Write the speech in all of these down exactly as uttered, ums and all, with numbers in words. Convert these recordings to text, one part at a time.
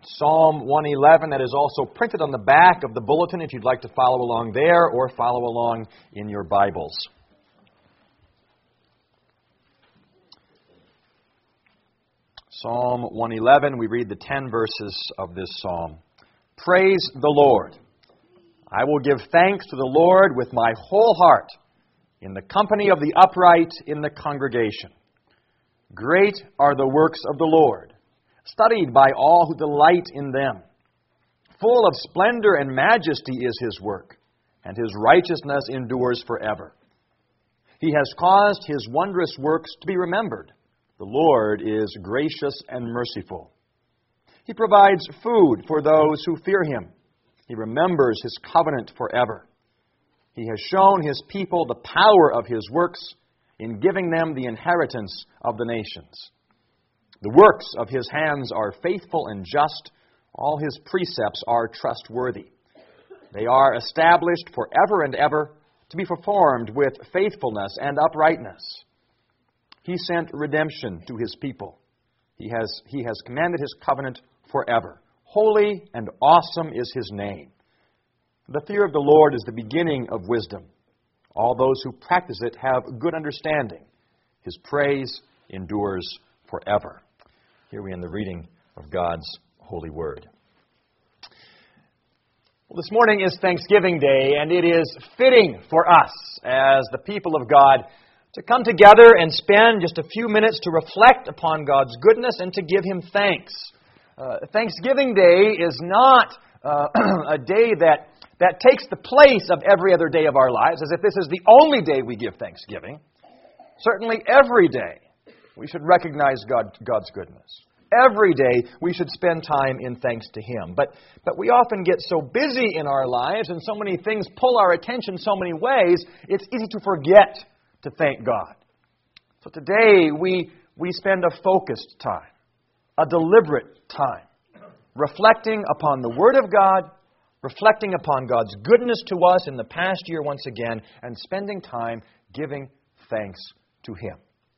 Psalm one eleven, that is also printed on the back of the bulletin if you'd like to follow along there or follow along in your Bibles. Psalm one eleven, we read the ten verses of this psalm. Praise the Lord. I will give thanks to the Lord with my whole heart, in the company of the upright in the congregation. Great are the works of the Lord, studied by all who delight in them. Full of splendor and majesty is His work, and His righteousness endures forever. He has caused His wondrous works to be remembered. The Lord is gracious and merciful. He provides food for those who fear Him. He remembers His covenant forever. He has shown His people the power of His works in giving them the inheritance of the nations. The works of His hands are faithful and just. All His precepts are trustworthy. They are established forever and ever to be performed with faithfulness and uprightness. He sent redemption to His people. He has, he has commanded His covenant forever. Holy and awesome is His name. The fear of the Lord is the beginning of wisdom. All those who practice it have good understanding. His praise endures forever. Here we end the reading of God's holy word. Well, this morning is Thanksgiving Day, and it is fitting for us as the people of God to come together and spend just a few minutes to reflect upon God's goodness and to give Him thanks. Uh, Thanksgiving Day is not uh, a day that That takes the place of every other day of our lives, as if this is the only day we give thanksgiving. Certainly every day we should recognize God, God's goodness. Every day we should spend time in thanks to Him. But, but we often get so busy in our lives and so many things pull our attention so many ways, it's easy to forget to thank God. So today we, we spend a focused time, a deliberate time, reflecting upon the Word of God, reflecting upon God's goodness to us in the past year once again, and spending time giving thanks to Him.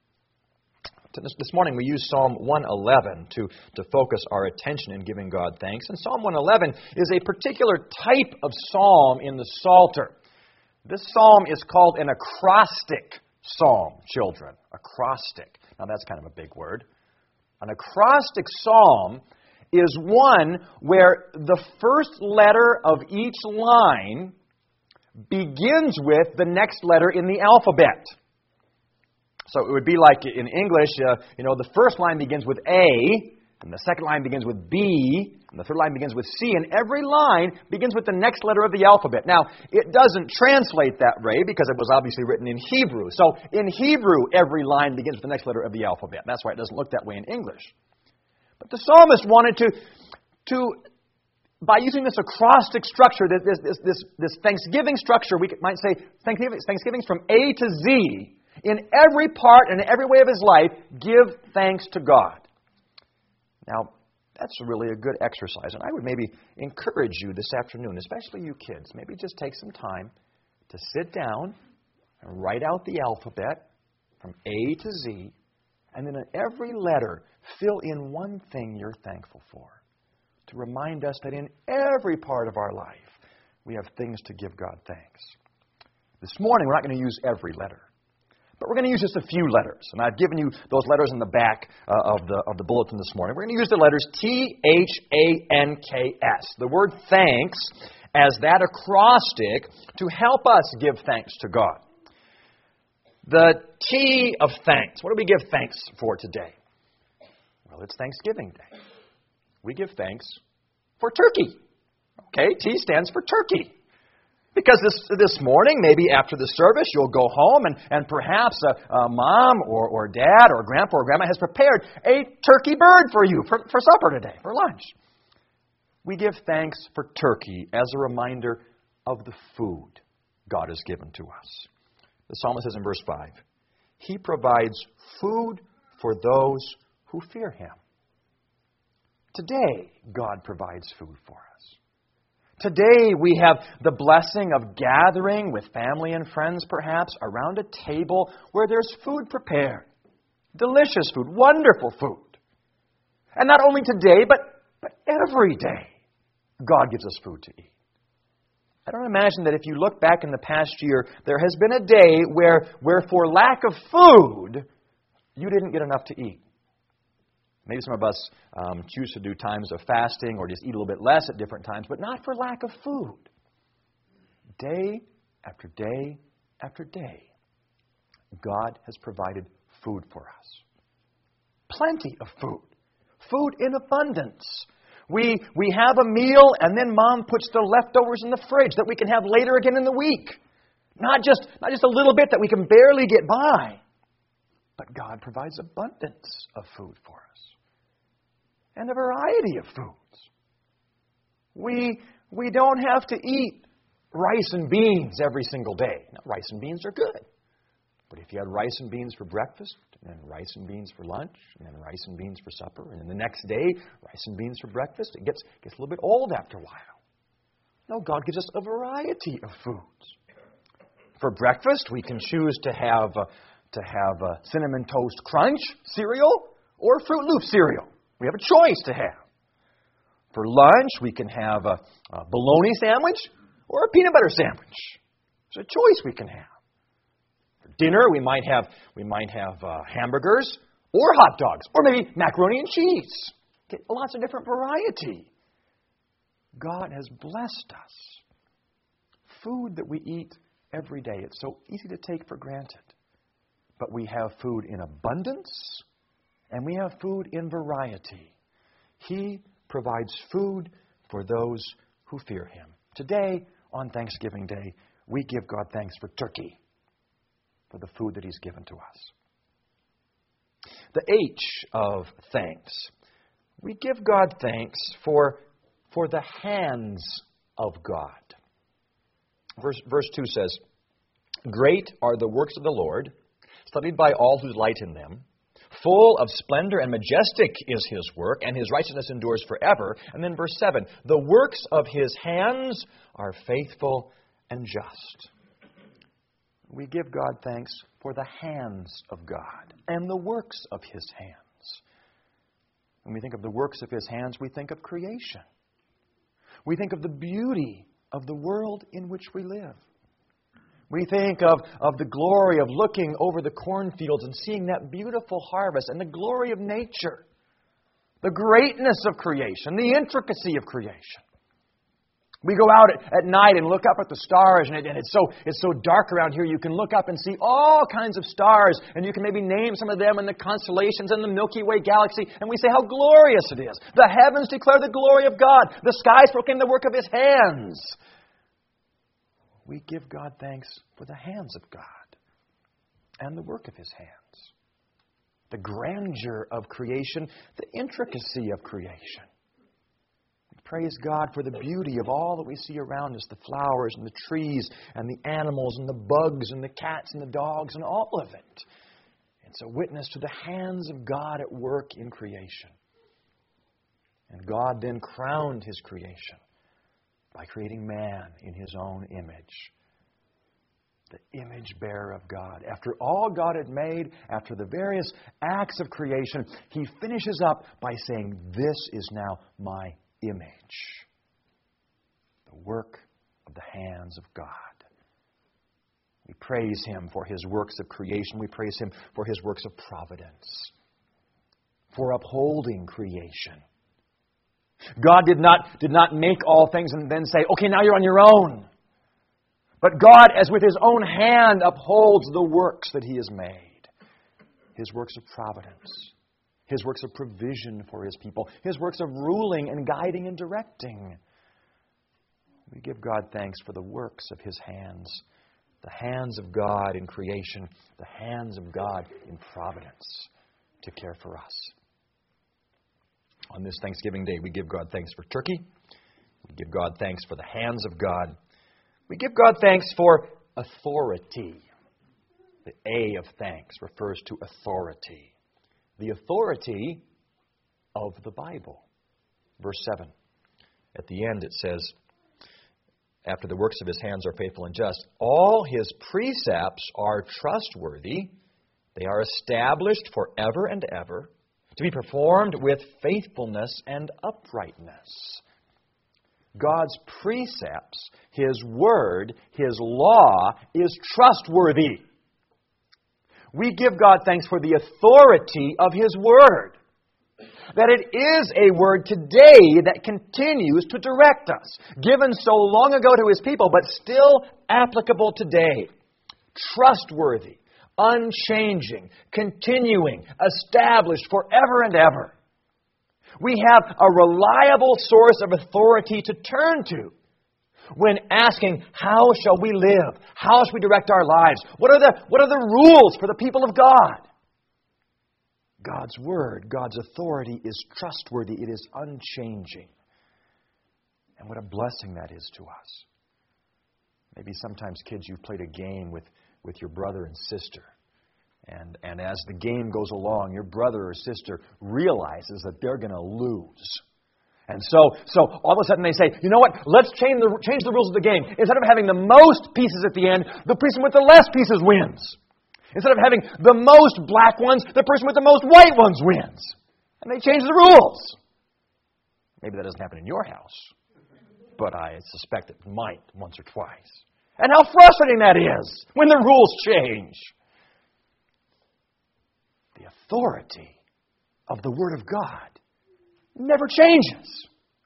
This morning we use Psalm one eleven to, to focus our attention in giving God thanks. And Psalm one eleven is a particular type of psalm in the Psalter. This psalm is called an acrostic psalm, children. Acrostic. Now that's kind of a big word. An acrostic psalm is one where the first letter of each line begins with the next letter in the alphabet. So it would be like in English, uh, you know, the first line begins with A, and the second line begins with B, and the third line begins with C, and every line begins with the next letter of the alphabet. Now, it doesn't translate that way because it was obviously written in Hebrew. So in Hebrew, every line begins with the next letter of the alphabet. That's why it doesn't look that way in English. But the psalmist wanted to, to by using this acrostic structure, this, this, this, this Thanksgiving structure, we might say Thanksgiving's from A to Z, in every part and every way of his life, give thanks to God. Now, that's really a good exercise, and I would maybe encourage you this afternoon, especially you kids, maybe just take some time to sit down and write out the alphabet from A to Z, and then in every letter, fill in one thing you're thankful for, to remind us that in every part of our life, we have things to give God thanks. This morning, we're not going to use every letter, but we're going to use just a few letters. And I've given you those letters in the back uh, of the of the bulletin this morning. We're going to use the letters T H A N K S, the word thanks, as that acrostic to help us give thanks to God. The T of thanks. What do we give thanks for today? Well, it's Thanksgiving Day. We give thanks for turkey. Okay, T stands for turkey. Because this this morning, maybe after the service, you'll go home and, and perhaps a, a mom or, or dad or grandpa or grandma has prepared a turkey bird for you for, for supper today, for lunch. We give thanks for turkey as a reminder of the food God has given to us. The psalmist says in verse five, He provides food for those who fear Him. Today, God provides food for us. Today, we have the blessing of gathering with family and friends, perhaps, around a table where there's food prepared. Delicious food, wonderful food. And not only today, but, but every day God gives us food to eat. I don't imagine that if you look back in the past year, there has been a day where, where for lack of food, you didn't get enough to eat. Maybe some of us um, choose to do times of fasting or just eat a little bit less at different times, but not for lack of food. Day after day after day, God has provided food for us. Plenty of food. Food in abundance. We, we have a meal and then Mom puts the leftovers in the fridge that we can have later again in the week. Not just, not just a little bit that we can barely get by. But God provides abundance of food for us. And a variety of foods. We, we don't have to eat rice and beans every single day. Now, rice and beans are good. But if you had rice and beans for breakfast, and then rice and beans for lunch, and then rice and beans for supper, and then the next day, rice and beans for breakfast, it gets, gets a little bit old after a while. No, God gives us a variety of foods. For breakfast, we can choose to have uh, to have a Cinnamon Toast Crunch cereal or Fruit Loop cereal. We have a choice to have. For lunch, we can have a, a bologna sandwich or a peanut butter sandwich. There's a choice we can have. For dinner, we might have we might have uh, hamburgers or hot dogs or maybe macaroni and cheese. Get lots of different variety. God has blessed us. Food that we eat every day. It's so easy to take for granted. But we have food in abundance. And we have food in variety. He provides food for those who fear Him. Today, on Thanksgiving Day, we give God thanks for turkey, for the food that He's given to us. The H of thanks. We give God thanks for, for the hands of God. Verse, verse two says, "Great are the works of the Lord, studied by all who delight in them. Full of splendor and majestic is His work, and His righteousness endures forever." And then verse seven, "The works of His hands are faithful and just." We give God thanks for the hands of God and the works of His hands. When we think of the works of His hands, we think of creation. We think of the beauty of the world in which we live. We think of, of the glory of looking over the cornfields and seeing that beautiful harvest and the glory of nature. The greatness of creation, the intricacy of creation. We go out at, at night and look up at the stars, and, it, and it's so it's so dark around here, you can look up and see all kinds of stars, and you can maybe name some of them in the constellations and the Milky Way galaxy, and we say how glorious it is. The heavens declare the glory of God. The skies proclaim the work of His hands. We give God thanks for the hands of God and the work of His hands. The grandeur of creation, the intricacy of creation. We praise God for the beauty of all that we see around us, the flowers and the trees and the animals and the bugs and the cats and the dogs and all of it. It's a witness to the hands of God at work in creation. And God then crowned His creation by creating man in His own image. The image bearer of God. After all God had made, after the various acts of creation, He finishes up by saying, "This is now my image." The work of the hands of God. We praise Him for His works of creation. We praise Him for His works of providence. For upholding creation. God did not, did not make all things and then say, "Okay, now you're on your own." But God, as with His own hand, upholds the works that He has made. His works of providence. His works of provision for His people. His works of ruling and guiding and directing. We give God thanks for the works of His hands. The hands of God in creation. The hands of God in providence to care for us. On this Thanksgiving Day, we give God thanks for turkey. We give God thanks for the hands of God. We give God thanks for authority. The A of thanks refers to authority. The authority of the Bible. Verse seven. At the end it says, after the works of His hands are faithful and just, all His precepts are trustworthy. They are established forever and ever. to be performed with faithfulness and uprightness. God's precepts, His Word, His law is trustworthy. We give God thanks for the authority of His Word. That it is a Word today that continues to direct us. Given so long ago to His people, but still applicable today. Trustworthy, unchanging, continuing, established forever and ever. We have a reliable source of authority to turn to when asking, how shall we live? How shall we direct our lives? What are the, what are the rules for the people of God? God's Word, God's authority is trustworthy. It is unchanging. And what a blessing that is to us. Maybe sometimes, kids, you've played a game with, with your brother and sister. And, and as the game goes along, your brother or sister realizes that they're going to lose. And so, so all of a sudden they say, you know what, let's change the, change the rules of the game. Instead of having the most pieces at the end, the person with the less pieces wins. Instead of having the most black ones, the person with the most white ones wins. And they change the rules. Maybe that doesn't happen in your house, but I suspect it might once or twice. And how frustrating that is when the rules change. The authority of the Word of God never changes.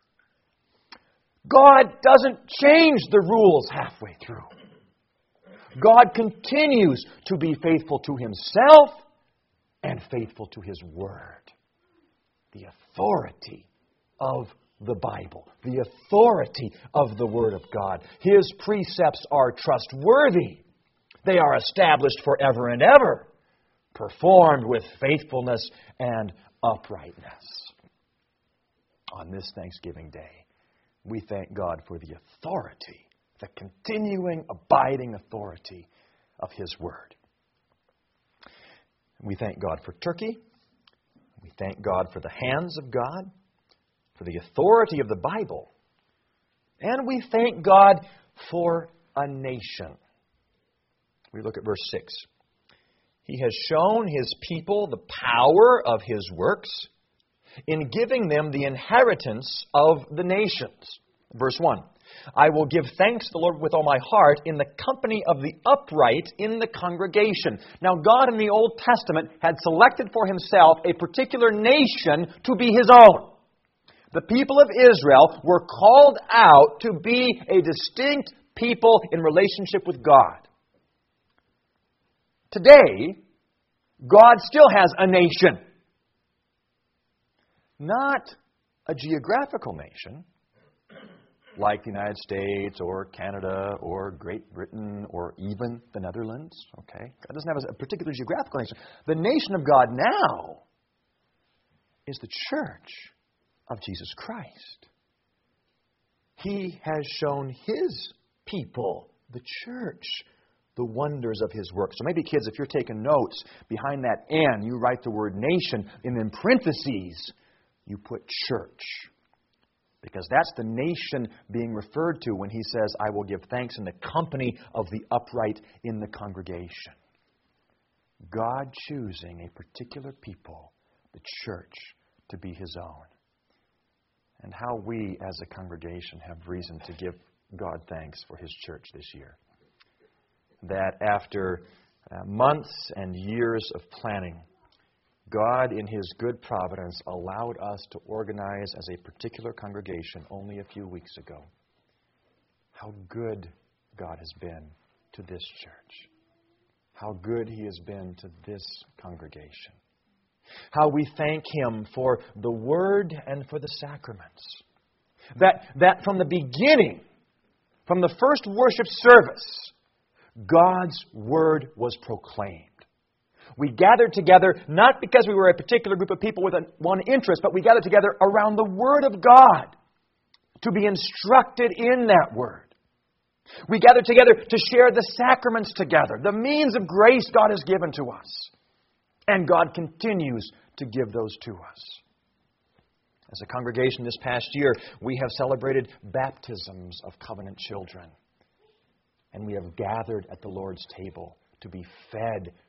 God doesn't change the rules halfway through. God continues to be faithful to Himself and faithful to His Word. The authority of the Bible, the authority of the Word of God. His precepts are trustworthy. They are established forever and ever, performed with faithfulness and uprightness. On this Thanksgiving Day, we thank God for the authority, the continuing, abiding authority of His Word. We thank God for Turkey. We thank God for the hands of God, for the authority of the Bible. And we thank God for a nation. We look at verse six. He has shown His people the power of His works in giving them the inheritance of the nations. Verse one. I will give thanks to the Lord with all my heart in the company of the upright in the congregation. Now, God in the Old Testament had selected for Himself a particular nation to be His own. The people of Israel were called out to be a distinct people in relationship with God. Today, God still has a nation. Not a geographical nation, like the United States or Canada or Great Britain or even the Netherlands. Okay, God doesn't have a particular geographical nation. The nation of God now is the church of Jesus Christ. He has shown His people, the church, the wonders of His work. So maybe, kids, if you're taking notes, behind that N, you write the word nation, and in parentheses, you put church. Because that's the nation being referred to when He says, I will give thanks in the company of the upright in the congregation. God choosing a particular people, the church, to be His own. And how we as a congregation have reason to give God thanks for His church this year. That after uh, months and years of planning, God, in His good providence, allowed us to organize as a particular congregation only a few weeks ago. How good God has been to this church. How good He has been to this congregation. How we thank Him for the Word and for the sacraments. That, that from the beginning, from the first worship service, God's Word was proclaimed. We gathered together not because we were a particular group of people with a, one interest, but we gathered together around the Word of God to be instructed in that Word. We gathered together to share the sacraments together, the means of grace God has given to us. And God continues to give those to us. As a congregation this past year, we have celebrated baptisms of covenant children. And we have gathered at the Lord's table to be fed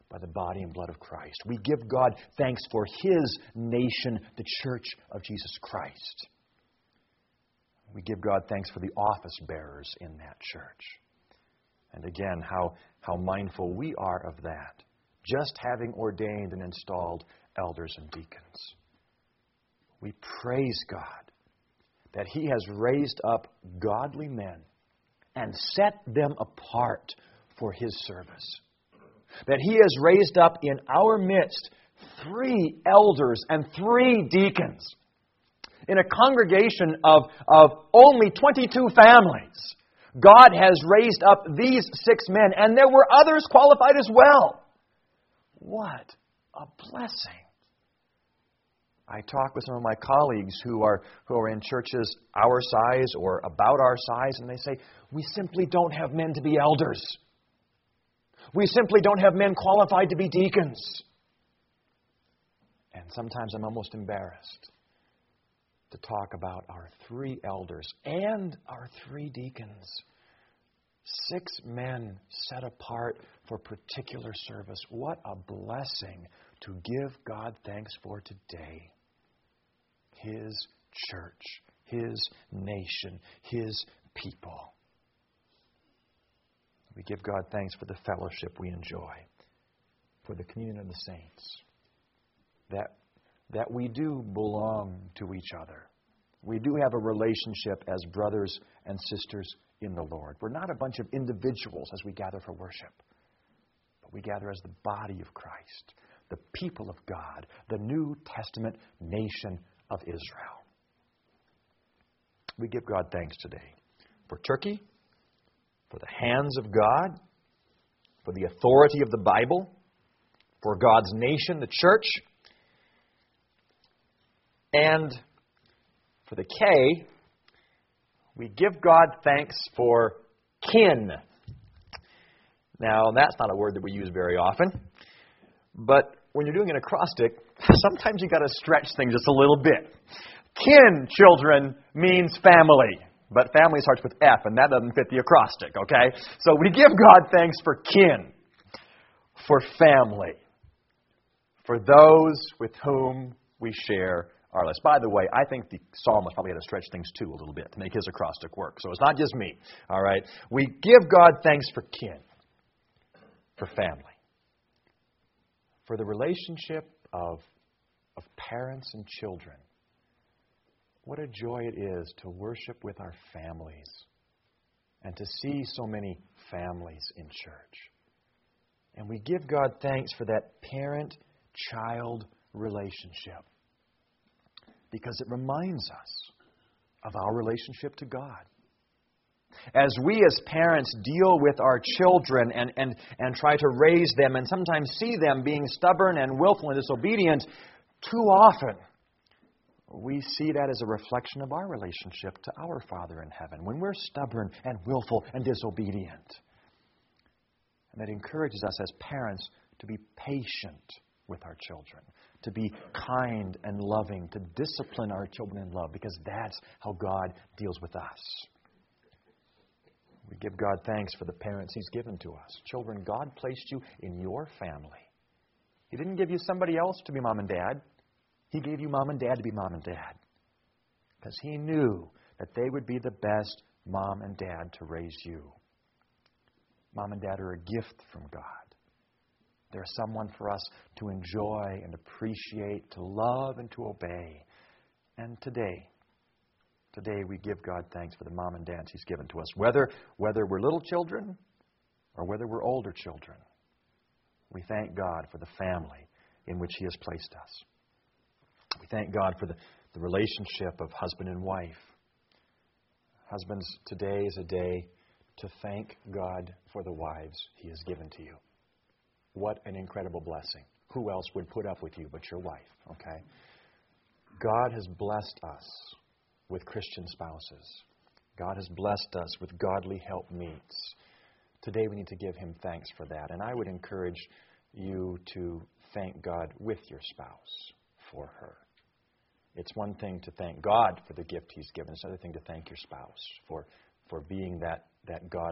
by the body and blood of Christ. We give God thanks for His nation, the church of Jesus Christ. We give God thanks for the office bearers in that church. And again, how, how mindful we are of that, just having ordained and installed elders and deacons. We praise God that He has raised up godly men and set them apart for His service. That He has raised up in our midst three elders and three deacons. In a congregation of, of only twenty-two families, God has raised up these six men, and there were others qualified as well. What a blessing. I talk with some of my colleagues who are who are in churches our size or about our size, and they say, we simply don't have men to be elders. We simply don't have men qualified to be deacons. And sometimes I'm almost embarrassed to talk about our three elders and our three deacons. Six men set apart for particular service. What a blessing to give God thanks for today. His church, His nation, His people. We give God thanks for the fellowship we enjoy, for the communion of the saints, that, that we do belong to each other. We do have a relationship as brothers and sisters in the Lord. We're not a bunch of individuals as we gather for worship, but we gather as the body of Christ, the people of God, the New Testament nation of Israel. We give God thanks today for Turkey, for the hands of God, for the authority of the Bible, for God's nation, the church, and for the K, we give God thanks for kin. Now, that's not a word that we use very often, but when you're doing an acrostic, sometimes you've got to stretch things just a little bit. Kin, children, means family. But family starts with F, and that doesn't fit the acrostic, okay? So we give God thanks for kin, for family, for those with whom we share our lives. By the way, I think the psalmist probably had to stretch things too a little bit to make his acrostic work. So it's not just me, all right? We give God thanks for kin, for family, for the relationship of, of parents and children. What a joy it is to worship with our families and to see so many families in church. And we give God thanks for that parent-child relationship because it reminds us of our relationship to God. As we as parents deal with our children and, and, and try to raise them and sometimes see them being stubborn and willful and disobedient, too often we see that as a reflection of our relationship to our Father in heaven when we're stubborn and willful and disobedient. And that encourages us as parents to be patient with our children, to be kind and loving, to discipline our children in love, because that's how God deals with us. We give God thanks for the parents He's given to us. Children, God placed you in your family. He didn't give you somebody else to be mom and dad. He gave you mom and dad to be mom and dad because He knew that they would be the best mom and dad to raise you. Mom and dad are a gift from God. They're someone for us to enjoy and appreciate, to love and to obey. And today, today we give God thanks for the mom and dads He's given to us, whether, whether we're little children or whether we're older children. We thank God for the family in which He has placed us. We thank God for the, the relationship of husband and wife. Husbands, today is a day to thank God for the wives He has given to you. What an incredible blessing. Who else would put up with you but your wife, okay? God has blessed us with Christian spouses. God has blessed us with godly helpmeets. Today we need to give Him thanks for that. And I would encourage you to thank God with your spouse for her. It's one thing to thank God for the gift He's given. It's another thing to thank your spouse for, for being that, that godly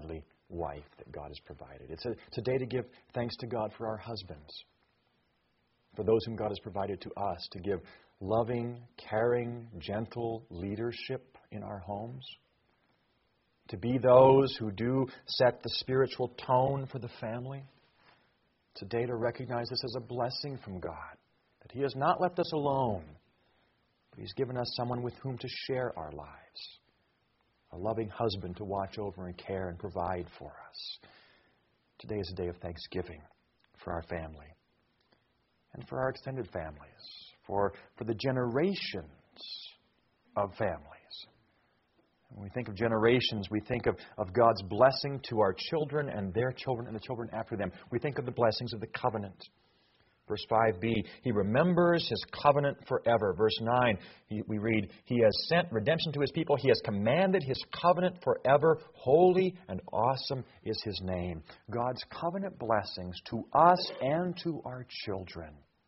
wife that God has provided. It's a, it's a day to give thanks to God for our husbands, for those whom God has provided to us, to give loving, caring, gentle leadership in our homes, to be those who do set the spiritual tone for the family. It's a day to recognize this as a blessing from God, that He has not left us alone, but He's given us someone with whom to share our lives, a loving husband to watch over and care and provide for us. Today is a day of thanksgiving for our family and for our extended families, for, for the generations of families. When we think of generations, we think of, of God's blessing to our children and their children and the children after them. We think of the blessings of the covenant. Verse five b, He remembers His covenant forever. Verse nine, he, we read, He has sent redemption to His people. He has commanded His covenant forever. Holy and awesome is His name. God's covenant blessings to us and to our children.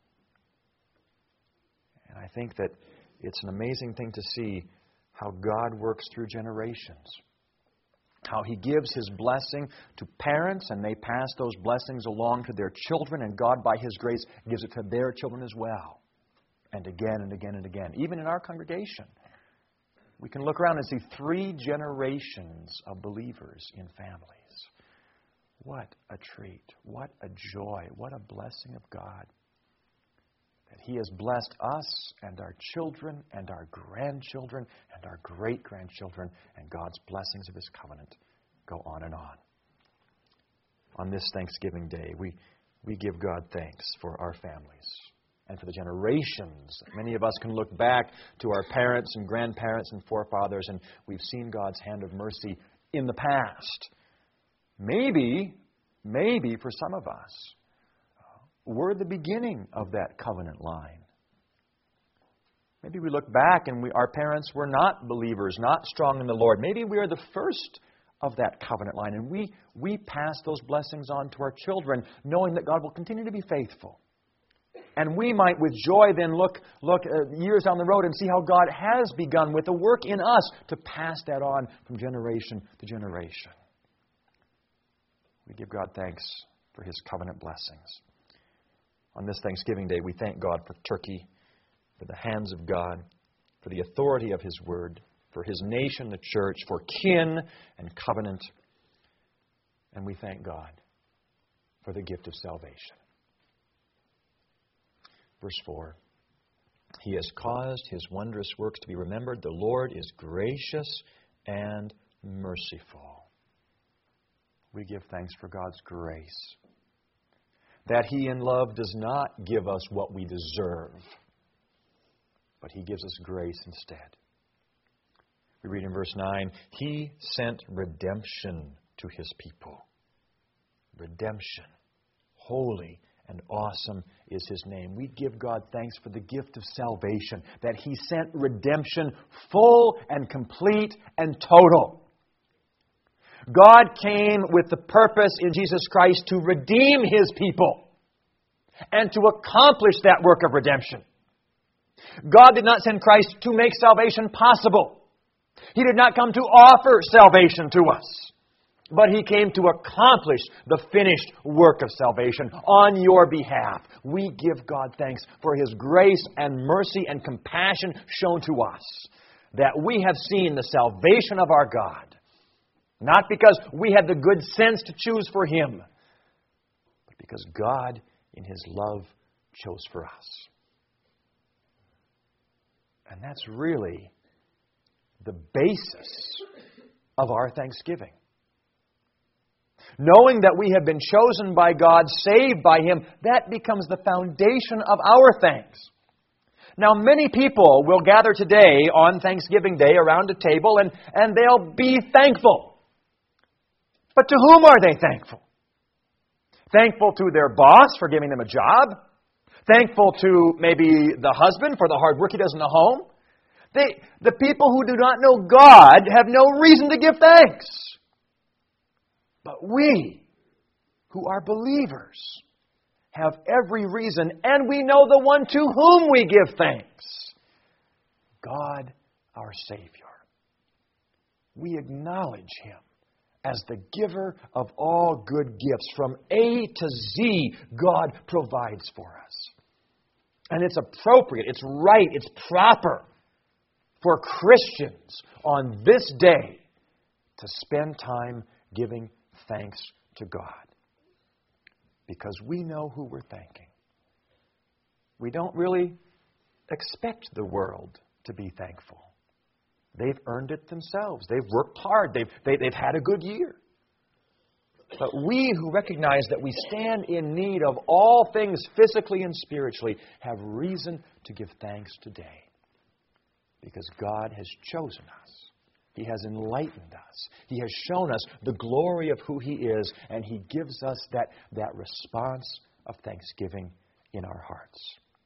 And I think that it's an amazing thing to see how God works through generations. How He gives His blessing to parents, and they pass those blessings along to their children, and God, by His grace, gives it to their children as well. And again and again and again. Even in our congregation, we can look around and see three generations of believers in families. What a treat. What a joy. What a blessing of God. That He has blessed us and our children and our grandchildren and our great-grandchildren, and God's blessings of His covenant go on and on. On this Thanksgiving Day, we, we give God thanks for our families and for the generations. Many of us can look back to our parents and grandparents and forefathers, and we've seen God's hand of mercy in the past. Maybe, maybe for some of us, we're the beginning of that covenant line. Maybe we look back and we, our parents were not believers, not strong in the Lord. Maybe we are the first of that covenant line, and we, we pass those blessings on to our children, knowing that God will continue to be faithful. And we might with joy then look, look uh, years down the road and see how God has begun with a work in us to pass that on from generation to generation. We give God thanks for His covenant blessings. On this Thanksgiving Day, we thank God for Turkey, for the hands of God, for the authority of His Word, for His nation, the church, for kin and covenant. And we thank God for the gift of salvation. Verse four, He has caused His wondrous works to be remembered. The Lord is gracious and merciful. We give thanks for God's grace. That He in love does not give us what we deserve, but He gives us grace instead. We read in verse nine, He sent redemption to His people. Redemption. Holy and awesome is His name. We give God thanks for the gift of salvation, that He sent redemption full and complete and total. God came with the purpose in Jesus Christ to redeem His people and to accomplish that work of redemption. God did not send Christ to make salvation possible. He did not come to offer salvation to us. But He came to accomplish the finished work of salvation on your behalf. We give God thanks for His grace and mercy and compassion shown to us, that we have seen the salvation of our God. Not because we had the good sense to choose for Him, but because God, in His love, chose for us. And that's really the basis of our thanksgiving. Knowing that we have been chosen by God, saved by Him, that becomes the foundation of our thanks. Now, many people will gather today on Thanksgiving Day around a table and, and they'll be thankful. But to whom are they thankful? Thankful to their boss for giving them a job? Thankful to maybe the husband for the hard work he does in the home? They, the people who do not know God have no reason to give thanks. But we, who are believers, have every reason, and we know the one to whom we give thanks. God, our Savior. We acknowledge Him as the giver of all good gifts. From A to Z, God provides for us. And it's appropriate, it's right, it's proper for Christians on this day to spend time giving thanks to God. Because we know who we're thanking. We don't really expect the world to be thankful. They've earned it themselves. They've worked hard. They've, they, they've had a good year. But we who recognize that we stand in need of all things physically and spiritually have reason to give thanks today. Because God has chosen us. He has enlightened us. He has shown us the glory of who He is, and He gives us that, that response of thanksgiving in our hearts.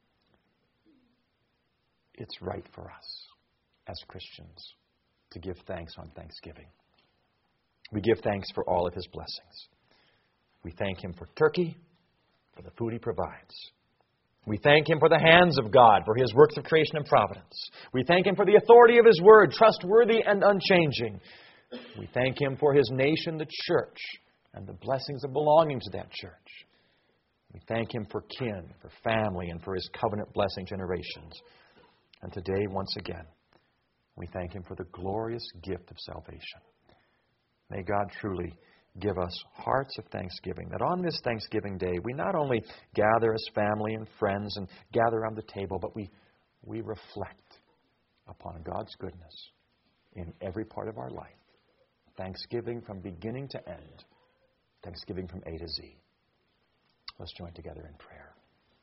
It's right for us as Christians to give thanks on Thanksgiving. We give thanks for all of His blessings. We thank Him for Turkey, for the food He provides. We thank Him for the hands of God, for His works of creation and providence. We thank Him for the authority of His Word, trustworthy and unchanging. We thank Him for His nation, the church, and the blessings of belonging to that church. We thank Him for kin, for family, and for His covenant blessing generations. And today, once again, we thank Him for the glorious gift of salvation. May God truly give us hearts of thanksgiving, that on this Thanksgiving Day, we not only gather as family and friends and gather around the table, but we, we reflect upon God's goodness in every part of our life. Thanksgiving from beginning to end. Thanksgiving from A to Z. Let's join together in prayer.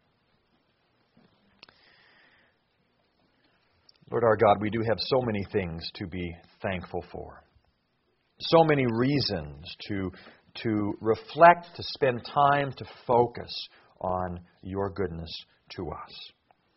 Lord our God, we do have so many things to be thankful for. So many reasons to, to reflect, to spend time, to focus on Your goodness to us.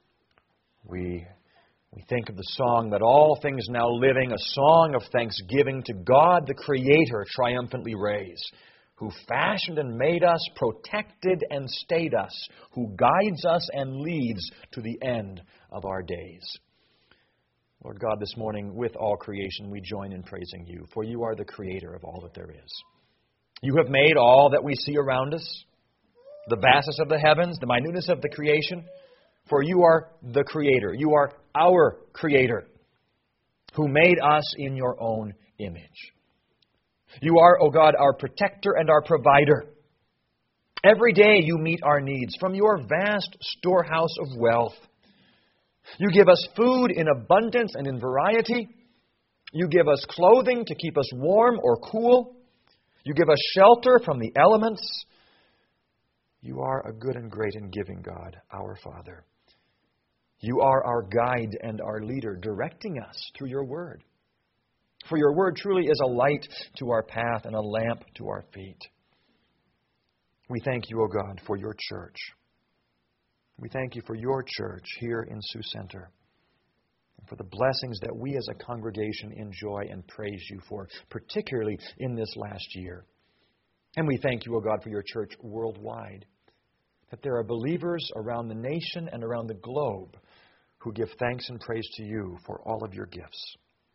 We, we think of the song that all things now living, a song of thanksgiving to God the Creator triumphantly raise, who fashioned and made us, protected and stayed us, who guides us and leads to the end of our days. Lord God, this morning, with all creation, we join in praising You, for You are the Creator of all that there is. You have made all that we see around us, the vastness of the heavens, the minuteness of the creation, for You are the Creator. You are our Creator, who made us in Your own image. You are, O God, our protector and our provider. Every day You meet our needs from Your vast storehouse of wealth. You give us food in abundance and in variety. You give us clothing to keep us warm or cool. You give us shelter from the elements. You are a good and great and giving God, our Father. You are our guide and our leader, directing us through Your Word. For Your Word truly is a light to our path and a lamp to our feet. We thank You, O God, for Your church. We thank You for Your church here in Sioux Center, and for the blessings that we as a congregation enjoy and praise You for, particularly in this last year. And we thank You, O God, for Your church worldwide, that there are believers around the nation and around the globe who give thanks and praise to You for all of Your gifts.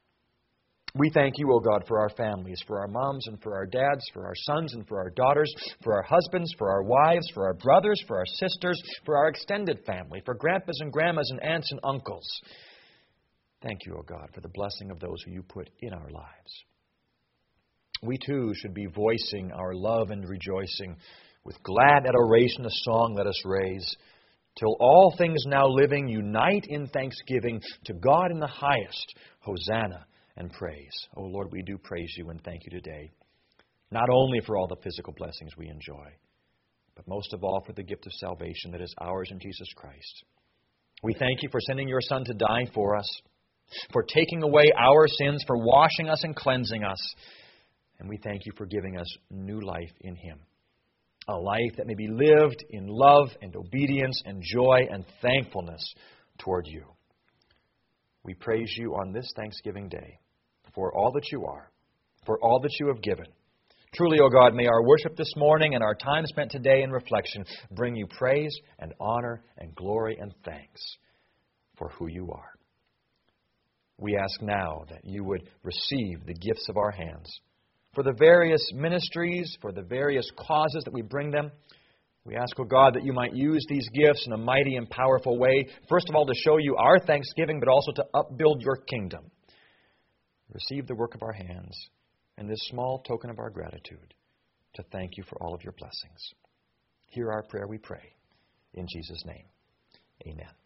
We thank You, O God, for our families, for our moms and for our dads, for our sons and for our daughters, for our husbands, for our wives, for our brothers, for our sisters, for our extended family, for grandpas and grandmas and aunts and uncles. Thank You, O God, for the blessing of those who You put in our lives. We too should be voicing our love and rejoicing. With glad adoration a song let us raise, till all things now living unite in thanksgiving to God in the highest. Hosanna and praise. Oh Lord, we do praise You and thank You today, not only for all the physical blessings we enjoy, but most of all for the gift of salvation that is ours in Jesus Christ. We thank You for sending Your Son to die for us, for taking away our sins, for washing us and cleansing us. And we thank You for giving us new life in Him, a life that may be lived in love and obedience and joy and thankfulness toward You. We praise You on this Thanksgiving Day for all that You are, for all that You have given. Truly, O God, may our worship this morning and our time spent today in reflection bring You praise and honor and glory and thanks for who You are. We ask now that You would receive the gifts of our hands, for the various ministries, for the various causes that we bring them. We ask, O God, that you might use these gifts in a mighty and powerful way, first of all to show you our thanksgiving, but also to upbuild your kingdom. Receive the work of our hands and this small token of our gratitude to thank you for all of your blessings. Hear our prayer, we pray. In Jesus' name, amen.